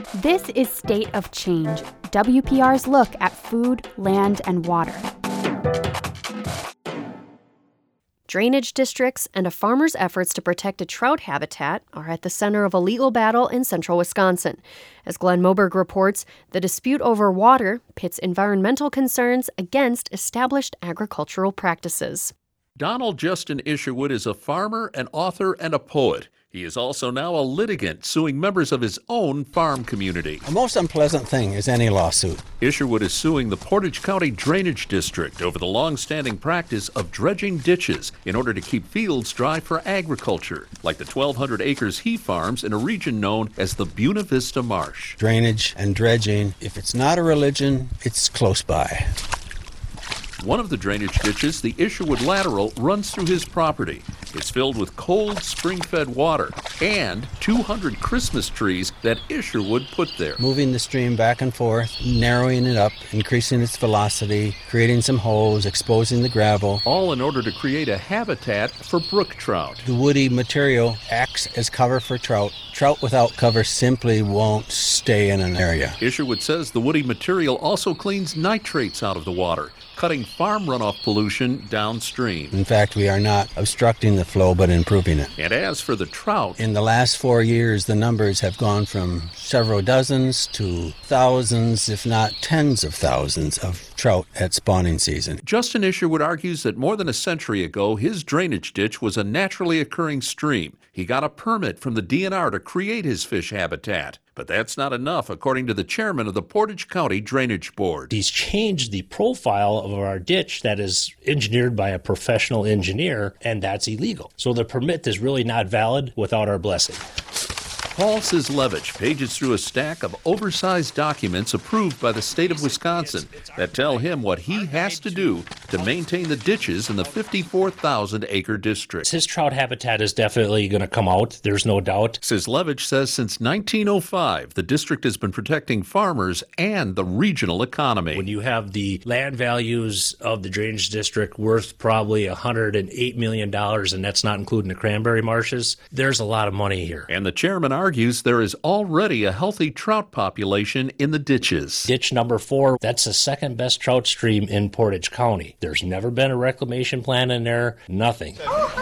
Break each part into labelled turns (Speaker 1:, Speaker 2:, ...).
Speaker 1: This is State of Change, WPR's look at food, land, and water.
Speaker 2: Drainage districts and a farmer's efforts to protect a trout habitat are at the center of a legal battle in central Wisconsin. As Glenn Moberg reports, the dispute over water pits environmental concerns against established agricultural practices.
Speaker 3: Donald Justin Isherwood is a farmer, an author, and a poet. He is also now a litigant suing members of his own farm community.
Speaker 4: The most unpleasant thing is any lawsuit.
Speaker 3: Isherwood is suing the Portage County Drainage District over the long-standing practice of dredging ditches in order to keep fields dry for agriculture, like the 1,200 acres he farms in a region known as the Buena Vista Marsh.
Speaker 4: Drainage and dredging, if it's not a religion, it's close by.
Speaker 3: One of the drainage ditches, the Isherwood Lateral, runs through his property. It's filled with cold, spring-fed water and 200 Christmas trees that Isherwood put there.
Speaker 4: Moving the stream back and forth, narrowing it up, increasing its velocity, creating some holes, exposing the gravel.
Speaker 3: All in order to create a habitat for brook trout.
Speaker 4: The woody material acts as cover for trout. Trout without cover simply won't stay in an area.
Speaker 3: Isherwood says the woody material also cleans nitrates out of the water, cutting farm runoff pollution downstream.
Speaker 4: In fact, we are not obstructing the flow, but improving it.
Speaker 3: And as for the trout,
Speaker 4: in the last 4 years, the numbers have gone from several dozens to thousands, if not tens of thousands of trout at spawning season.
Speaker 3: Justin Isherwood argues that more than a century ago, his drainage ditch was a naturally occurring stream. He got a permit from the DNR to create his fish habitat. But that's not enough, according to the chairman of the Portage County Drainage Board.
Speaker 5: He's changed the profile of our ditch that is engineered by a professional engineer, and that's illegal. So the permit is really not valid without our blessing.
Speaker 3: Paul Cislevich pages through a stack of oversized documents approved by the state of Wisconsin that tell him what he has to do to maintain the ditches in the 54,000-acre district.
Speaker 5: His trout habitat is definitely going to come out, there's no doubt.
Speaker 3: Cislevich says since 1905, the district has been protecting farmers and the regional economy.
Speaker 5: When you have the land values of the drainage district worth probably $108 million, and that's not including the cranberry marshes, there's a lot of money here.
Speaker 3: And the chairman argues there is already a healthy trout population in the ditches.
Speaker 5: Ditch number 4, that's the second best trout stream in Portage County. There's never been a reclamation plan in there, nothing.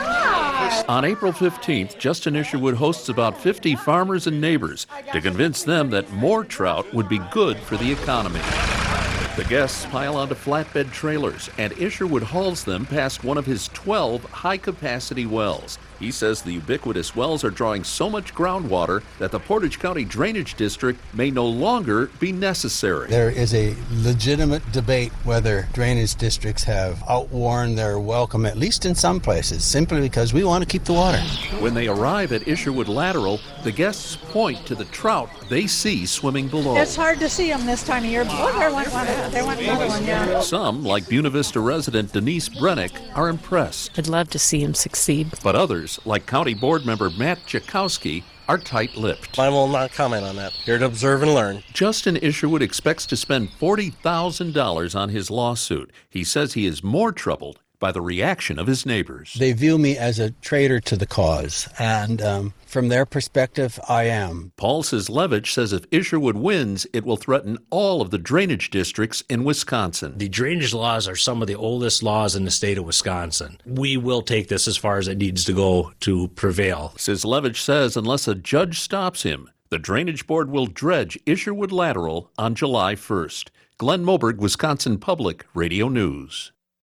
Speaker 3: On April 15th, Justin Isherwood hosts about 50 farmers and neighbors to convince them that more trout would be good for the economy. The guests pile onto flatbed trailers, and Isherwood hauls them past one of his 12 high-capacity wells. He says the ubiquitous wells are drawing so much groundwater that the Portage County Drainage District may no longer be necessary.
Speaker 4: There is a legitimate debate whether drainage districts have outworn their welcome, at least in some places, simply because we want to keep the water.
Speaker 3: When they arrive at Isherwood Lateral, the guests point to the trout they see swimming below.
Speaker 6: It's hard to see them this time of year. Oh, they want another one, yeah.
Speaker 3: Some, like Buena Vista resident Denise Brennick, are impressed.
Speaker 7: I'd love to see him succeed.
Speaker 3: But others, like County Board member Matt Jakowski, are tight-lipped.
Speaker 8: I will not comment on that. Here to observe and learn.
Speaker 3: Justin Isherwood expects to spend $40,000 on his lawsuit. He says he is more troubled by the reaction of his neighbors.
Speaker 4: They view me as a traitor to the cause, and from their perspective, I am.
Speaker 3: Paul Cislevich says if Isherwood wins, it will threaten all of the drainage districts in Wisconsin.
Speaker 5: The drainage laws are some of the oldest laws in the state of Wisconsin. We will take this as far as it needs to go to prevail.
Speaker 3: Cislevich says unless a judge stops him, the Drainage Board will dredge Isherwood Lateral on July 1st. Glenn Moberg, Wisconsin Public Radio News.